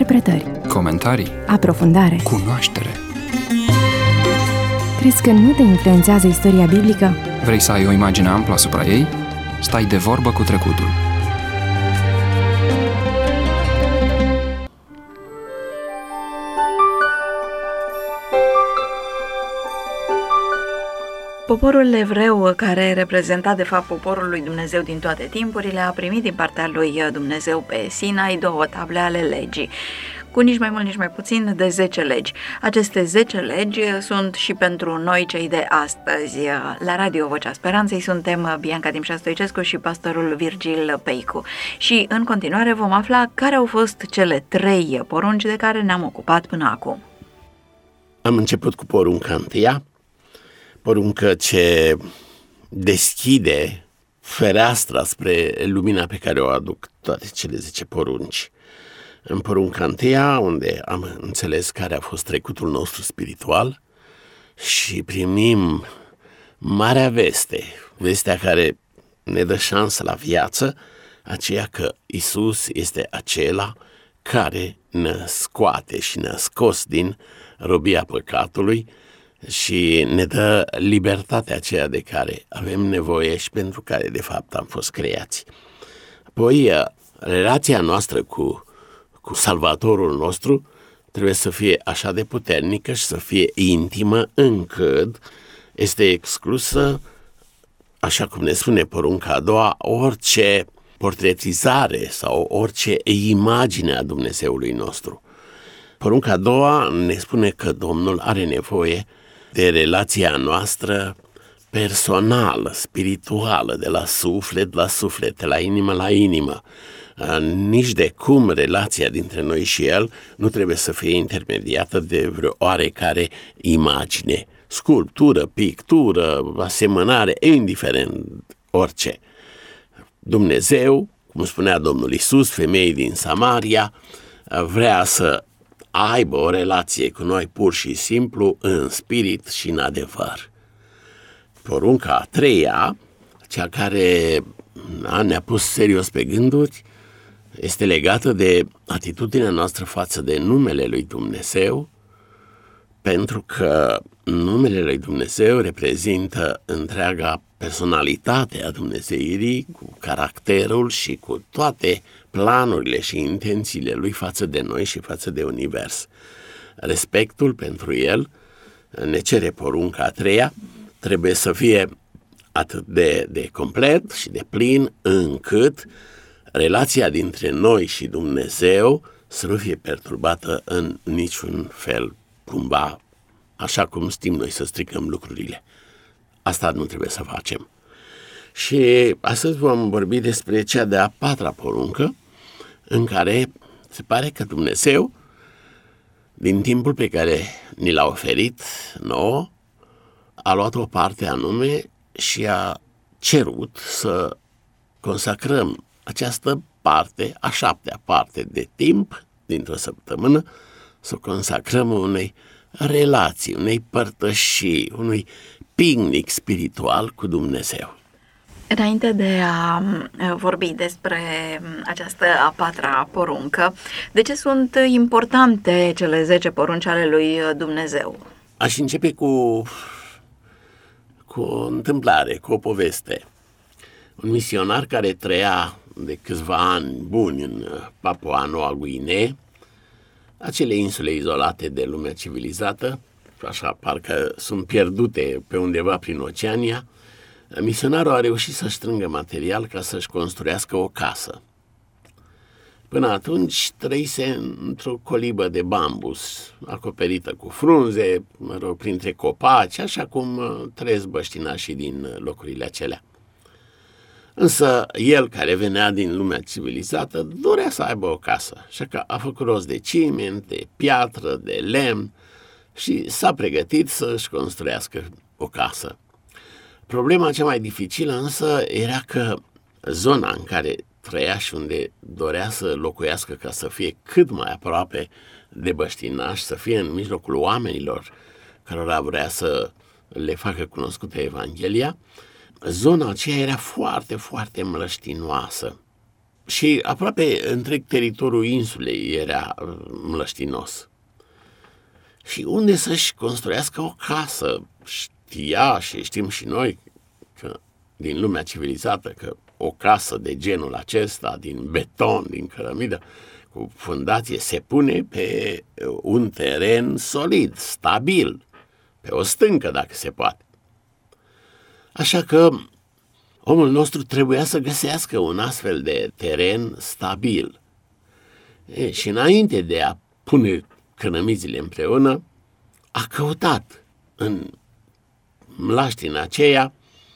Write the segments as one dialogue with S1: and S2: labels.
S1: Interpretări,
S2: comentarii,
S1: aprofundare.
S2: cunoaștere.
S1: Crezi că nu te influențează istoria biblică?
S2: Vrei să ai o imagine amplă asupra ei? Stai de vorbă cu trecutul.
S3: Poporul evreu, care reprezenta de fapt poporul lui Dumnezeu din toate timpurile, a primit din partea lui Dumnezeu pe Sinai 2 table ale legii, cu nici mai mult, nici mai puțin de 10 legi. Aceste 10 legi sunt și pentru noi cei de astăzi. La Radio Vocea Speranței suntem Bianca Dimșa Stoicescu și pastorul Virgil Peicu. Și în continuare vom afla care au fost cele 3 porunci de care ne-am ocupat până acum.
S4: Am început cu porunca întâia, poruncă ce deschide fereastra spre lumina pe care o aduc toate cele 10 porunci. În porunca întâia, unde am înțeles care a fost trecutul nostru spiritual și primim marea veste, vestea care ne dă șansă la viață, aceea că Iisus este acela care ne scoate și ne-a scos din robia păcatului și ne dă libertatea aceea de care avem nevoie și pentru care de fapt am fost creați. Apoi, relația noastră cu Salvatorul nostru trebuie să fie așa de puternică și să fie intimă încât este exclusă, așa cum ne spune porunca a doua, orice portretizare sau orice imagine a Dumnezeului nostru. Porunca a doua ne spune că Domnul are nevoie de relația noastră personală, spirituală, de la suflet la suflet, de la inimă la inimă. Nici de cum relația dintre noi și El nu trebuie să fie intermediată de vreo oarecare imagine, sculptură, pictură, asemănare, indiferent orice. Dumnezeu, cum spunea Domnul Iisus, femeii din Samaria, vrea să aibă o relație cu noi pur și simplu în spirit și în adevăr. Porunca a treia, cea care ne-a pus serios pe gânduri, este legată de atitudinea noastră față de numele lui Dumnezeu, pentru că numele lui Dumnezeu reprezintă întreaga personalitate a Dumnezeirii, cu caracterul și cu toate planurile și intențiile lui față de noi și față de univers. Respectul pentru el ne cere porunca a treia, trebuie să fie atât de complet și de plin încât relația dintre noi și Dumnezeu să nu fie perturbată în niciun fel, cumva, așa cum știm noi să stricăm lucrurile. Asta nu trebuie să facem. Și astăzi vom vorbi despre cea de-a patra poruncă, în care se pare că Dumnezeu, din timpul pe care ni l-a oferit nouă, a luat o parte anume și a cerut să consacrăm această parte, a 7-a parte de timp dintr-o săptămână, să o consacrăm unei relații, unei părtășii, unui picnic spiritual cu Dumnezeu.
S3: Înainte de a vorbi despre această a patra poruncă, de ce sunt importante cele 10 porunci ale lui Dumnezeu?
S4: Aș începe cu o întâmplare, cu o poveste. Un misionar care trăia de câțiva ani buni în Papua Noua Guinee, acele insule izolate de lumea civilizată, așa parcă sunt pierdute pe undeva prin Oceania, misionarul a reușit să strângă material ca să-și construiască o casă. Până atunci trăise într-o colibă de bambus, acoperită cu frunze, printre copaci, așa cum trăiesc băștinașii din locurile acelea. Însă el, care venea din lumea civilizată, dorea să aibă o casă, așa că a făcut rost de ciment, de piatră, de lemn și s-a pregătit să-și construiască o casă. Problema cea mai dificilă însă era că zona în care trăia și unde dorea să locuiască ca să fie cât mai aproape de băștinași, să fie în mijlocul oamenilor cărora vrea să le facă cunoscută Evanghelia, zona aceea era foarte, foarte mlăștinoasă. Și aproape întreg teritoriul insulei era mlăștinos. Și unde să-și construiască o casă? Știa și știm și noi că din lumea civilizată că o casă de genul acesta, din beton, din cărămidă, cu fundație, se pune pe un teren solid, stabil, pe o stâncă, dacă se poate. Așa că omul nostru trebuia să găsească un astfel de teren stabil. Și înainte de a pune cărămizile împreună, a căutat în mlaștina aceea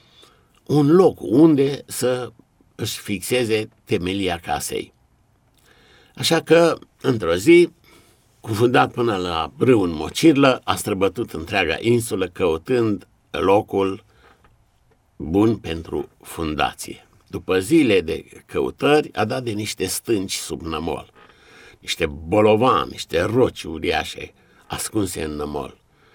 S4: un loc unde să își fixeze temelia casei. Așa că, într-o zi, cufundat până la râu în mocirlă, a străbătut întreaga insulă căutând locul bun pentru fundație. După zile de căutări, a dat de niște stânci sub nămol, niște bolovani, niște roci uriașe ascunse în nămol,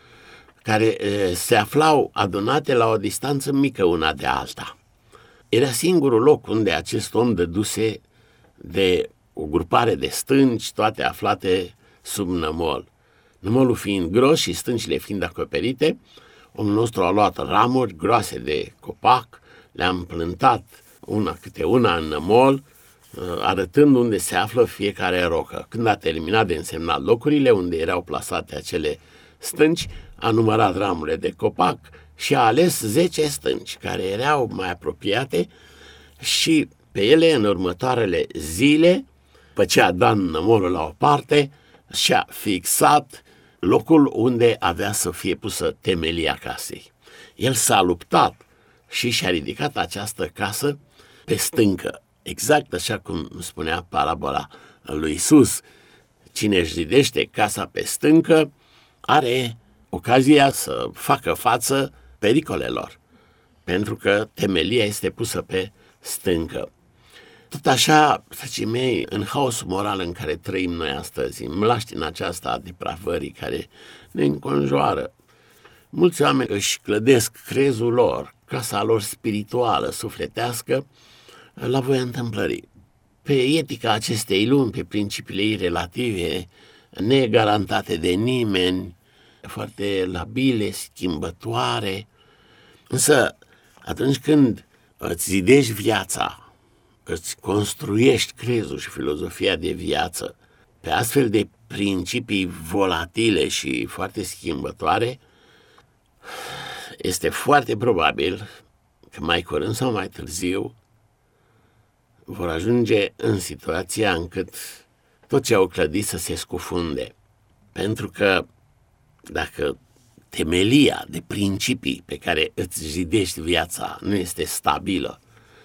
S4: care se aflau adunate la o distanță mică una de alta. Era singurul loc unde acest om dăduse de o grupare de stânci, toate aflate sub nămol. Nămolul fiind gros și stâncile fiind acoperite, omul nostru a luat ramuri groase de copac, le-a împlântat una câte una în nămol, arătând unde se află fiecare rocă. Când a terminat de însemnat locurile unde erau plasate acele stânci, a numărat ramurile de copac și a ales 10 stânci care erau mai apropiate și pe ele, în următoarele zile, după ce a dat nămolul la o parte, și-a fixat locul unde avea să fie pusă temelia casei. El s-a luptat și și-a ridicat această casă pe stâncă, exact așa cum spunea parabola lui Iisus. Cine își zidește casa pe stâncă are ocazia să facă față pericolelor, pentru că temelia este pusă pe stâncă. Tot așa, dragii mei, în haosul moral în care trăim noi astăzi, în mlaștina aceasta a depravării care ne înconjoară, mulți oameni își clădesc crezul lor, casa lor spirituală, sufletească, la voia întâmplării. Pe etica acestei lumi, pe principiile ei relative, negarantate de nimeni, foarte labile, schimbătoare. Însă, atunci când îți zidești viața, îți construiești crezul și filozofia de viață pe astfel de principii volatile și foarte schimbătoare, este foarte probabil că mai curând sau mai târziu vor ajunge în situația încât tot ce au clădit să se scufunde. Pentru că dacă temelia de principii pe care îți zidești viața nu este stabilă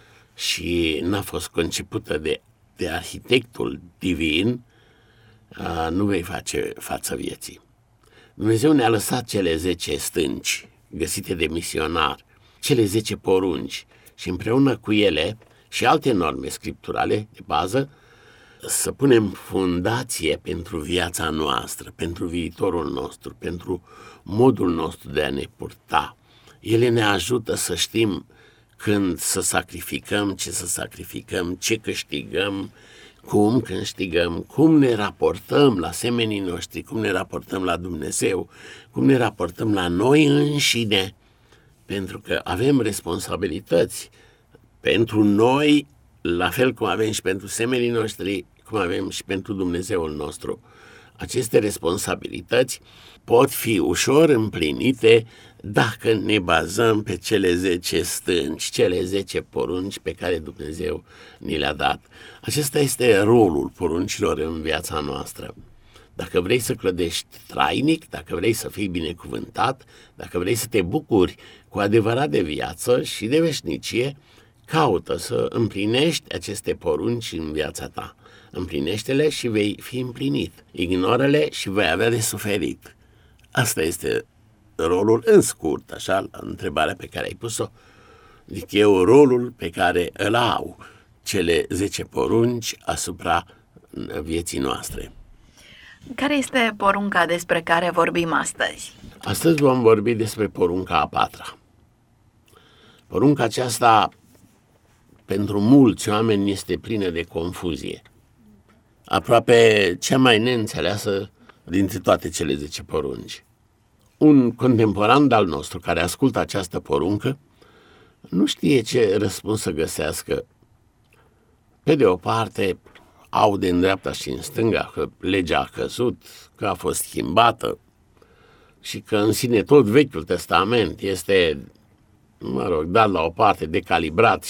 S4: și n-a fost concepută de arhitectul divin, nu vei face față vieții. Dumnezeu ne-a lăsat cele 10 stânci găsite de misionar, cele 10 porunci și împreună cu ele și alte norme scripturale de bază să punem fundație pentru viața noastră, pentru viitorul nostru, pentru modul nostru de a ne purta. Ele ne ajută să știm când să sacrificăm, ce să sacrificăm, ce câștigăm, cum câștigăm, cum ne raportăm la semenii noștri, cum ne raportăm la Dumnezeu, cum ne raportăm la noi înșine, pentru că avem responsabilități pentru noi, la fel cum avem și pentru semenii noștri, cum avem și pentru Dumnezeul nostru. Aceste responsabilități pot fi ușor împlinite dacă ne bazăm pe cele 10 stânci, cele 10 porunci pe care Dumnezeu ni le-a dat. Acesta este rolul poruncilor în viața noastră. Dacă vrei să clădești trainic, dacă vrei să fii binecuvântat, dacă vrei să te bucuri cu adevărat de viață și de veșnicie, caută să împlinești aceste porunci în viața ta. Împlinește-le și vei fi împlinit. Ignoră-le și vei avea de suferit. Asta este rolul, în scurt, așa, la întrebarea pe care ai pus-o, zic eu, rolul pe care îl au cele 10 porunci asupra vieții noastre.
S3: Care este porunca despre care vorbim astăzi?
S4: Astăzi vom vorbi despre porunca a 4-a. Porunca aceasta pentru mulți oameni este plină de confuzie. Aproape cea mai neînțeleasă dintre toate cele 10 porunci. Un contemporan de-al nostru care ascultă această poruncă nu știe ce răspuns să găsească. Pe de o parte, aude în dreapta și în stânga că legea a căzut, că a fost schimbată și că în sine tot Vechiul Testament este, dat la o parte, decalibrat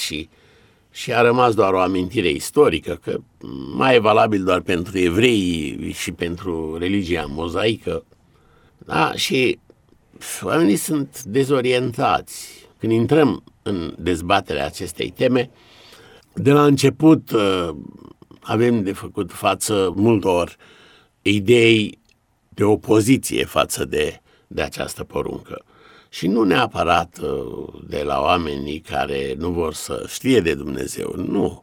S4: și a rămas doar o amintire istorică, că mai e valabil doar pentru evrei și pentru religia mozaică. Da? Și oamenii sunt dezorientați. Când intrăm în dezbaterea acestei teme, de la început avem de făcut față multor idei de opoziție față de această poruncă. Și nu neapărat de la oamenii care nu vor să știe de Dumnezeu, nu.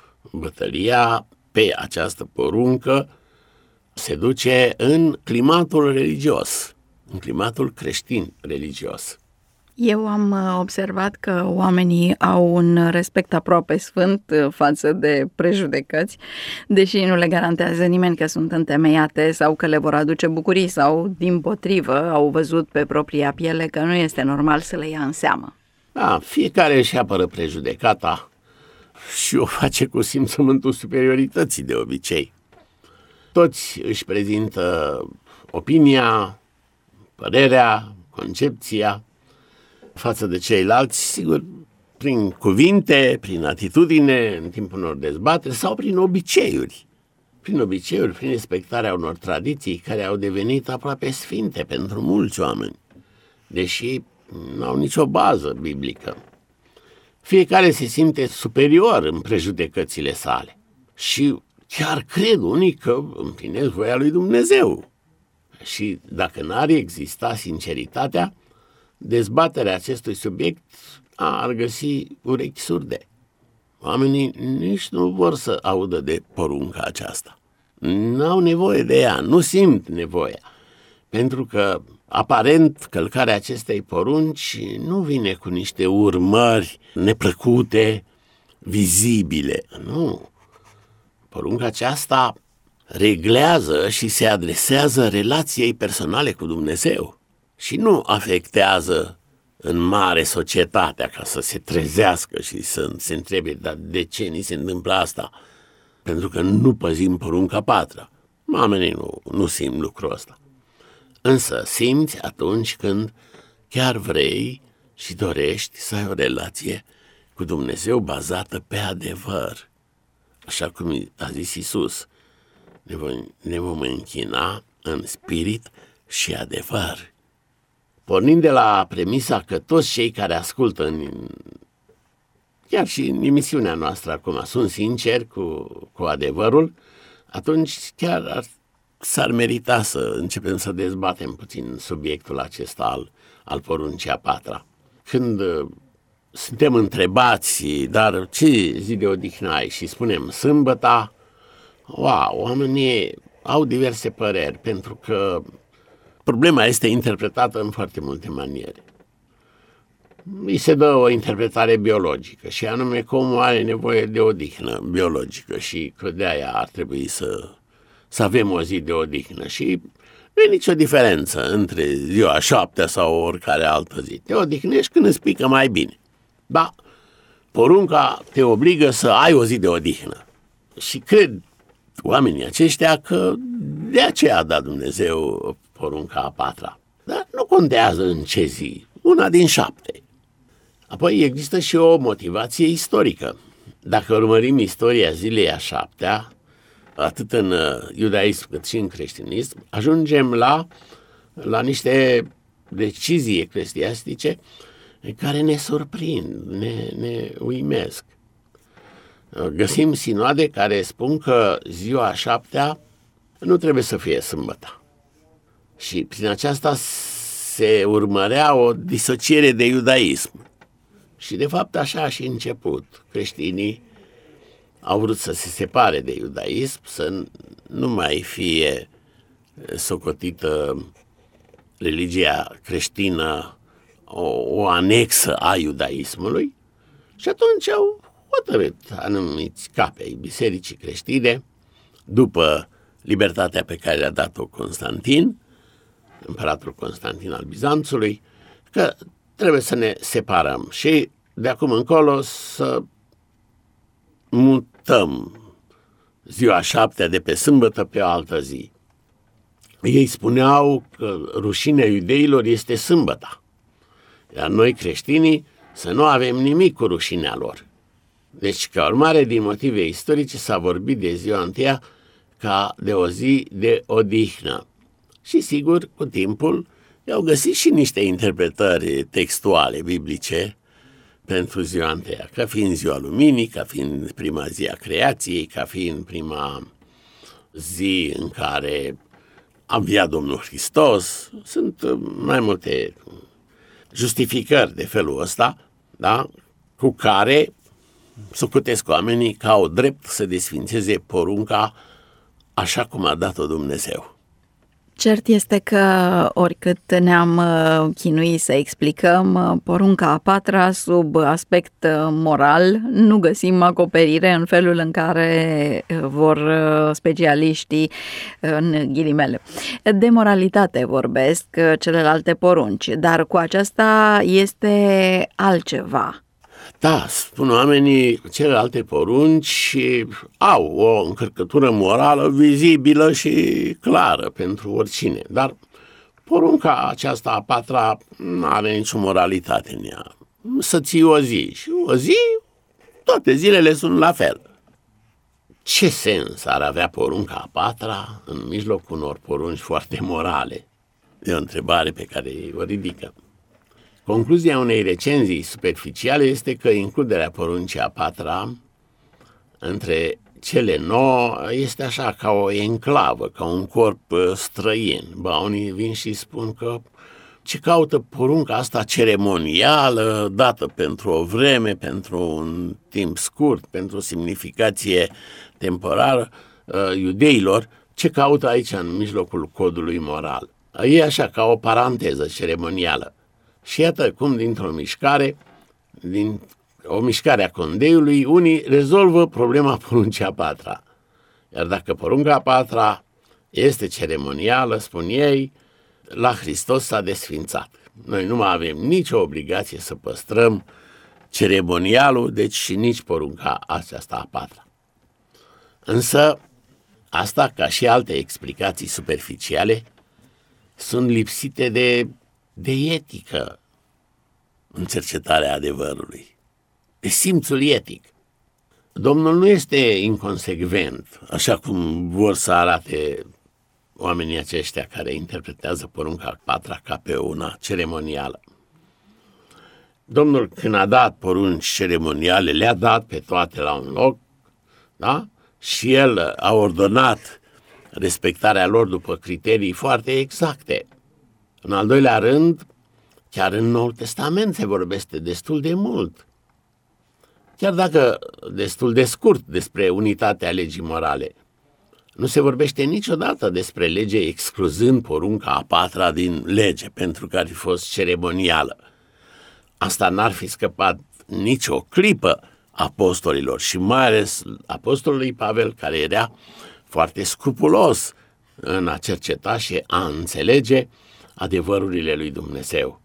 S4: Bătălia pe această poruncă se duce în climatul religios, în climatul creștin religios.
S3: Eu am observat că oamenii au un respect aproape sfânt față de prejudecăți, deși nu le garantează nimeni că sunt întemeiate sau că le vor aduce bucurii sau, dimpotrivă, au văzut pe propria piele că nu este normal să le ia în seamă.
S4: Da, fiecare își apără prejudecata și o face cu simțământul superiorității de obicei. Toți își prezintă opinia, părerea, concepția față de ceilalți, sigur, prin cuvinte, prin atitudine, în timpul unor dezbateri sau prin obiceiuri. Prin obiceiuri, prin respectarea unor tradiții care au devenit aproape sfinte pentru mulți oameni, deși nu au nicio bază biblică. Fiecare se simte superior în prejudecățile sale și chiar cred unii că împlinesc voia lui Dumnezeu. Și dacă n-ar exista sinceritatea, dezbaterea acestui subiect ar găsi urechi surde. Oamenii nici nu vor să audă de porunca aceasta. N-au nevoie de ea, nu simt nevoia. Pentru că, aparent, călcarea acestei porunci nu vine cu niște urmări neplăcute, vizibile. Nu. Porunca aceasta reglează și se adresează relației personale cu Dumnezeu și nu afectează în mare societatea ca să se trezească și să se întrebe, dar de ce ni se întâmplă asta? Pentru că nu păzim porunca 4. Oamenii nu simt lucrul ăsta. Însă simți atunci când chiar vrei și dorești să ai o relație cu Dumnezeu bazată pe adevăr. Așa cum a zis Iisus, ne vom închina în spirit și adevăr. Pornind de la premisa că toți cei care ascultă chiar și în emisiunea noastră acum sunt sinceri cu adevărul, atunci chiar s-ar merita să începem să dezbatem puțin subiectul acesta al poruncii a 4-a. Când suntem întrebați, dar ce zi de odihnă ai? Și spunem sâmbăta, oamenii au diverse păreri, pentru că problema este interpretată în foarte multe maniere. Îi se dă o interpretare biologică și anume cum are nevoie de odihnă biologică și că de aia ar trebui să avem o zi de odihnă și nu e nicio diferență între ziua 7 sau oricare altă zi. Te odihnești când îți pică mai bine. Da, porunca te obligă să ai o zi de odihnă și cred oamenii aceștia că de aceea a dat Dumnezeu porunca a 4-a. Dar nu contează în ce zi, una din 7. Apoi există și o motivație istorică. Dacă urmărim istoria zilei a 7-a, atât în iudaism cât și în creștinism, ajungem la niște decizii eclesiastice care ne surprind, ne uimesc. Găsim sinoade care spun că ziua a 7-a nu trebuie să fie sâmbătă. Și prin aceasta se urmărea o disociere de iudaism. Și de fapt așa a și început. Creștinii au vrut să se separe de iudaism, să nu mai fie socotită religia creștină o anexă a iudaismului și atunci au hotărât anumiți capi ai bisericii creștine, după libertatea pe care le-a dat-o Constantin, împăratul Constantin al Bizanțului, că trebuie să ne separăm și de acum încolo să mutăm ziua 7 de pe sâmbătă pe o altă zi. Ei spuneau că rușinea iudeilor este sâmbăta, iar noi creștinii să nu avem nimic cu rușinea lor. Deci, ca urmare, din motive istorice, s-a vorbit de ziua întâia ca de o zi de odihnă. Și sigur, cu timpul, i-au găsit și niște interpretări textuale biblice pentru ziua întâia, ca fiind ziua luminii, ca fiind prima zi a creației, ca fiind prima zi în care a înviat Domnul Hristos. Sunt mai multe justificări de felul ăsta, da? Cu care socotesc oamenii că au drept să desfințeze porunca așa cum a dat-o Dumnezeu.
S3: Cert este că oricât ne-am chinuit să explicăm porunca a patra sub aspect moral, nu găsim acoperire în felul în care vor specialiștii în ghilimele. De moralitate vorbesc celelalte porunci, dar cu aceasta este altceva.
S4: Da, spun oamenii, celelalte porunci au o încărcătură morală vizibilă și clară pentru oricine, dar porunca aceasta a patra nu are nicio moralitate în ea. Să ții o zi și o zi, toate zilele sunt la fel. Ce sens ar avea porunca a patra în mijlocul unor porunci foarte morale? E o întrebare pe care o ridică. Concluzia unei recenzii superficiale este că includerea poruncii a patra între cele 9 este așa ca o enclavă, ca un corp străin. Ba, unii vin și spun că ce caută porunca asta ceremonială, dată pentru o vreme, pentru un timp scurt, pentru o semnificație temporară iudeilor, ce caută aici în mijlocul codului moral. E așa ca o paranteză ceremonială. Și iată cum dintr-o mișcare, din o mișcare a condeiului, unii rezolvă problema poruncii a patra. Iar dacă porunca a patra este ceremonială, spun ei, la Hristos s-a desfințat. Noi nu mai avem nicio obligație să păstrăm ceremonialul, deci și nici porunca aceasta a patra. Însă, asta, ca și alte explicații superficiale, sunt lipsite de etică în cercetarea adevărului, de simțul etic. Domnul nu este inconsecvent, așa cum vor să arate oamenii aceștia care interpretează porunca a patra ca pe una ceremonială. Domnul, când a dat porunci ceremoniale, le-a dat pe toate la un loc, da? Și el a ordonat respectarea lor după criterii foarte exacte. În al doilea rând, chiar în Noul Testament se vorbește destul de mult, chiar dacă destul de scurt, despre unitatea legii morale. Nu se vorbește niciodată despre lege excluzând porunca a patra din lege, pentru că ar fi fost ceremonială. Asta n-ar fi scăpat nicio clipă apostolilor și mai ales apostolului Pavel, care era foarte scrupulos în a cerceta și a înțelege adevărurile lui Dumnezeu.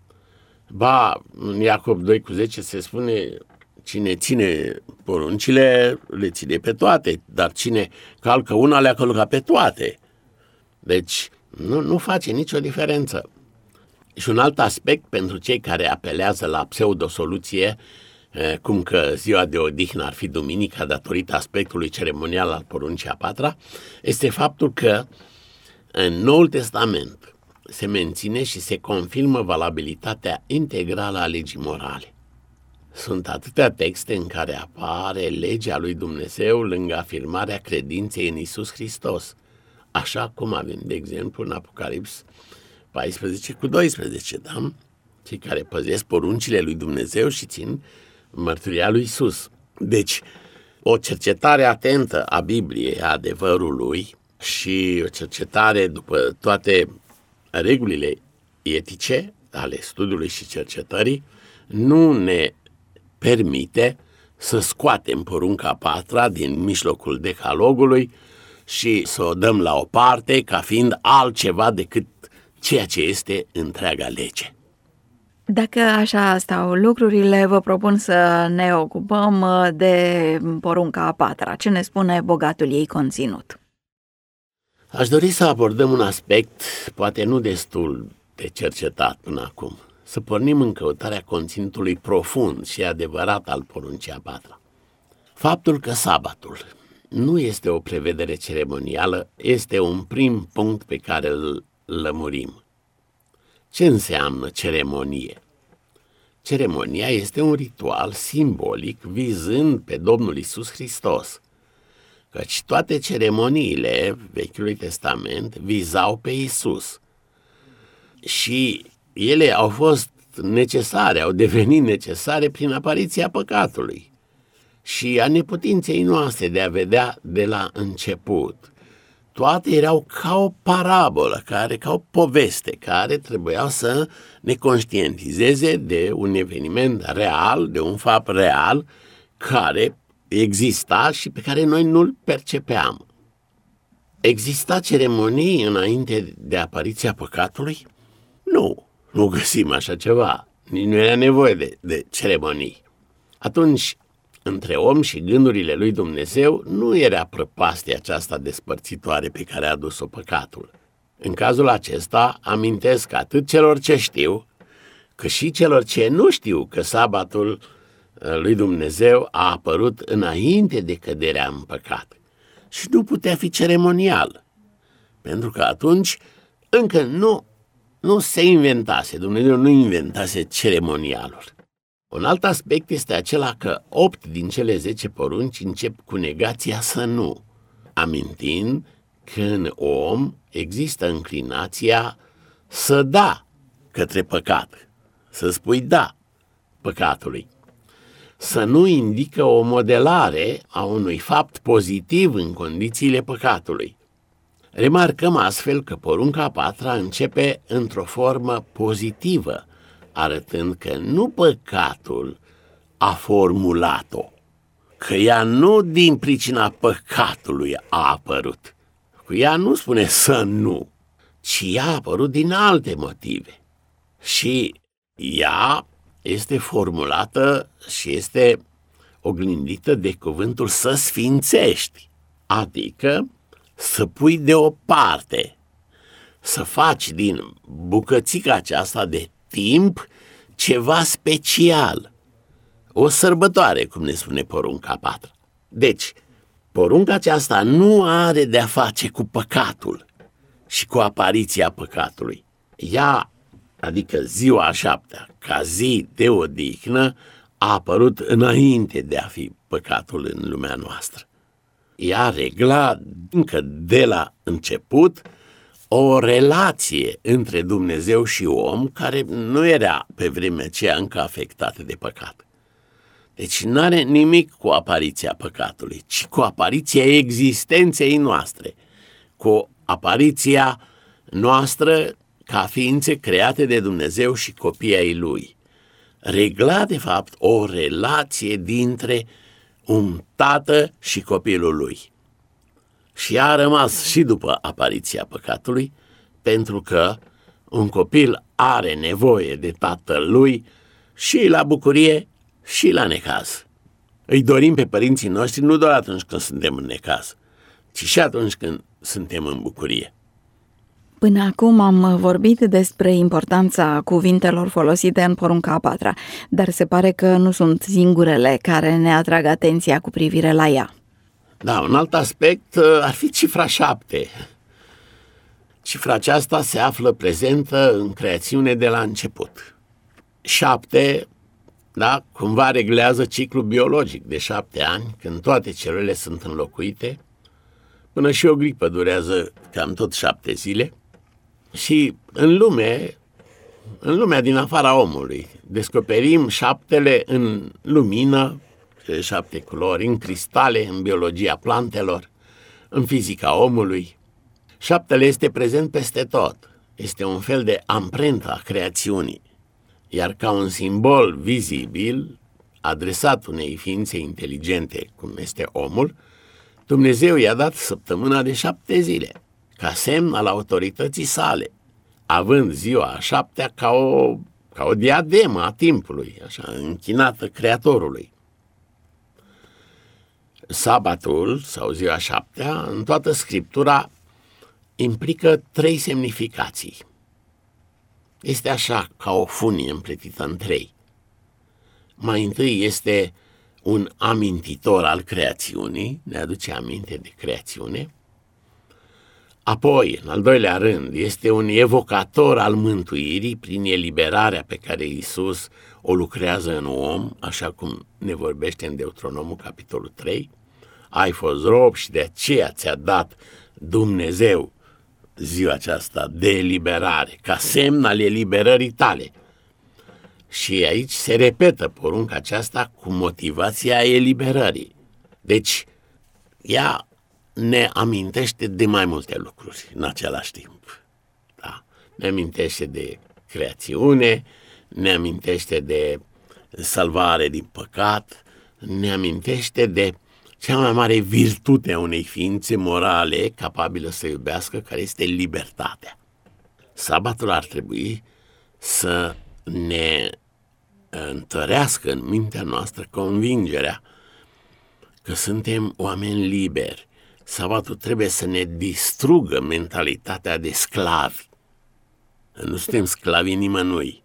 S4: Ba, în Iacob 2,10 se spune, cine ține poruncile, le ține pe toate, dar cine calcă una, le-a călcat pe toate. Deci, nu face nicio diferență. Și un alt aspect pentru cei care apelează la pseudosoluție, cum că ziua de odihnă ar fi duminica datorită aspectului ceremonial al poruncii a patra, este faptul că în Noul Testament se menține și se confirmă valabilitatea integrală a legii morale. Sunt atâtea texte în care apare legea lui Dumnezeu lângă afirmarea credinței în Iisus Hristos, așa cum avem, de exemplu, în Apocalips 14:12, da? Cei care păzesc poruncile lui Dumnezeu și țin mărturia lui Iisus. Deci, o cercetare atentă a Bibliei, a adevărului și o cercetare după toate regulile etice ale studiului și cercetării nu ne permite să scoatem porunca a patra din mijlocul decalogului și să o dăm la o parte ca fiind altceva decât ceea ce este întreaga lege.
S3: Dacă așa stau lucrurile, vă propun să ne ocupăm de porunca a patra. Ce ne spune bogatul ei conținut?
S4: Aș dori să abordăm un aspect, poate nu destul de cercetat până acum. Să pornim în căutarea conținutului profund și adevărat al poruncii a patra. Faptul că sabatul nu este o prevedere ceremonială este un prim punct pe care îl lămurim. Ce înseamnă ceremonie? Ceremonia este un ritual simbolic vizând pe Domnul Iisus Hristos, căci toate ceremoniile Vechiului Testament vizau pe Iisus și ele au fost necesare, au devenit necesare prin apariția păcatului și a neputinței noastre de a vedea de la început. Toate erau ca o parabolă, ca o poveste, care trebuiau să ne conștientizeze de un eveniment real, de un fapt real, care exista și pe care noi nu-l percepeam. Exista ceremonii înainte de apariția păcatului? Nu găsim așa ceva. Nici nu era nevoie de ceremonii. Atunci, între om și gândurile lui Dumnezeu nu era prăpastia aceasta despărțitoare pe care a adus-o păcatul. În cazul acesta, amintesc atât celor ce știu, cât și celor ce nu știu că sabatul lui Dumnezeu a apărut înainte de căderea în păcat și nu putea fi ceremonial, pentru că atunci încă nu se inventase, Dumnezeu nu inventase ceremonialul. Un alt aspect este acela că 8 din cele 10 porunci încep cu negația să nu, amintind că în om există înclinația să da către păcat, să spui da păcatului. Să nu indică o modelare a unui fapt pozitiv în condițiile păcatului. Remarcăm astfel că porunca a patra începe într-o formă pozitivă, arătând că nu păcatul a formulat-o, că ea nu din pricina păcatului a apărut. Cu ea nu spune să nu, ci ea a apărut din alte motive. Și ea este formulată și este oglindită de cuvântul să sfințești, adică să pui deoparte, să faci din bucățica aceasta de timp ceva special, o sărbătoare, cum ne spune porunca a patra. Deci, porunca aceasta nu are de-a face cu păcatul și cu apariția păcatului. Ea, adică ziua a șaptea, ca zi de odihnă, a apărut înainte de a fi păcatul în lumea noastră. Ea regla încă de la început o relație între Dumnezeu și om care nu era pe vremea aceea încă afectată de păcat. Deci nu are nimic cu apariția păcatului, ci cu apariția existenței noastre, cu apariția noastră ca ființe create de Dumnezeu și copii ai Lui. Regla, de fapt, o relație dintre un tată și copilul lui. Și a rămas și după apariția păcatului, pentru că un copil are nevoie de tatăl lui și la bucurie și la necaz. Îi dorim pe părinții noștri nu doar atunci când suntem în necaz, ci și atunci când suntem în bucurie.
S3: Până acum am vorbit despre importanța cuvintelor folosite în porunca a patra, dar se pare că nu sunt singurele care ne atrag atenția cu privire la ea.
S4: Da, un alt aspect ar fi cifra 7. Cifra aceasta se află prezentă în creațiune de la început. 7, da, cumva reglează ciclul biologic de 7 ani, când toate celulele sunt înlocuite, până și o gripă durează cam tot 7 zile. Și în lumea din afara omului, descoperim 7 în lumină, 7 culori, în cristale, în biologia plantelor, în fizica omului. 7 este prezent peste tot. Este un fel de amprentă a creațiunii. Iar ca un simbol vizibil adresat unei ființe inteligente, cum este omul, Dumnezeu i-a dat săptămâna de 7 zile, ca semn al autorității sale, având ziua a 7-a ca o diademă a timpului, așa, închinată Creatorului. Sabatul, sau ziua 7-a, în toată Scriptura, implică 3 semnificații. Este așa, ca o funie împletită în 3. Mai întâi este un amintitor al creațiunii, ne aduce aminte de creațiune. Apoi, în al doilea rând, este un evocator al mântuirii prin eliberarea pe care Iisus o lucrează în om, așa cum ne vorbește în Deuteronomul capitolul 3. Ai fost rob și de aceea ți-a dat Dumnezeu ziua aceasta de eliberare, ca semn al eliberării tale. Și aici se repetă porunca aceasta cu motivația eliberării. Deci, ea ne amintește de mai multe lucruri în același timp. Da? Ne amintește de creațiune, ne amintește de salvare din păcat, ne amintește de cea mai mare virtute a unei ființe morale capabilă să iubească, care este libertatea. Sabatul ar trebui să ne întărească în mintea noastră convingerea că suntem oameni liberi. Sabatul trebuie să ne distrugă mentalitatea de sclavi. Nu suntem sclavi nimănui.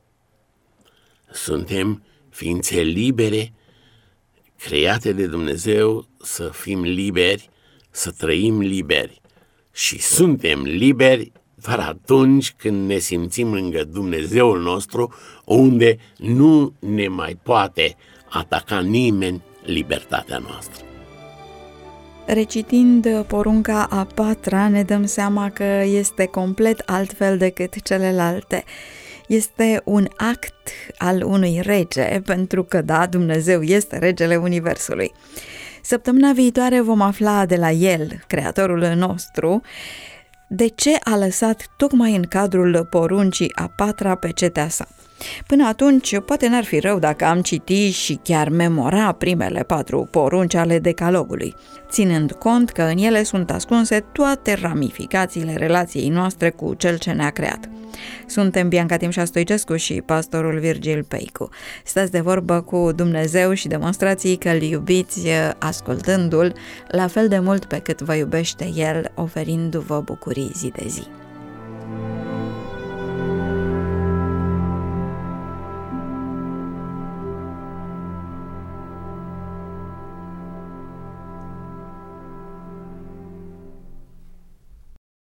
S4: Suntem ființe libere, create de Dumnezeu să fim liberi, să trăim liberi. Și suntem liberi doar atunci când ne simțim lângă Dumnezeul nostru, unde nu ne mai poate ataca nimeni libertatea noastră.
S3: Recitind porunca a 4-a, ne dăm seama că este complet altfel decât celelalte. Este un act al unui rege, pentru că, da, Dumnezeu este regele Universului. Săptămâna viitoare vom afla de la El, Creatorul nostru, de ce a lăsat tocmai în cadrul poruncii a 4-a pe cetea sa. Până atunci, poate n-ar fi rău dacă am citit și chiar memora primele 4 porunci ale Decalogului, ținând cont că în ele sunt ascunse toate ramificațiile relației noastre cu Cel ce ne-a creat. Suntem Bianca Timșa Stoicescu și pastorul Virgil Peicu. Stați de vorbă cu Dumnezeu și demonstrați că îl iubiți ascultându-l la fel de mult pe cât vă iubește El, oferindu-vă bucurii zi de zi.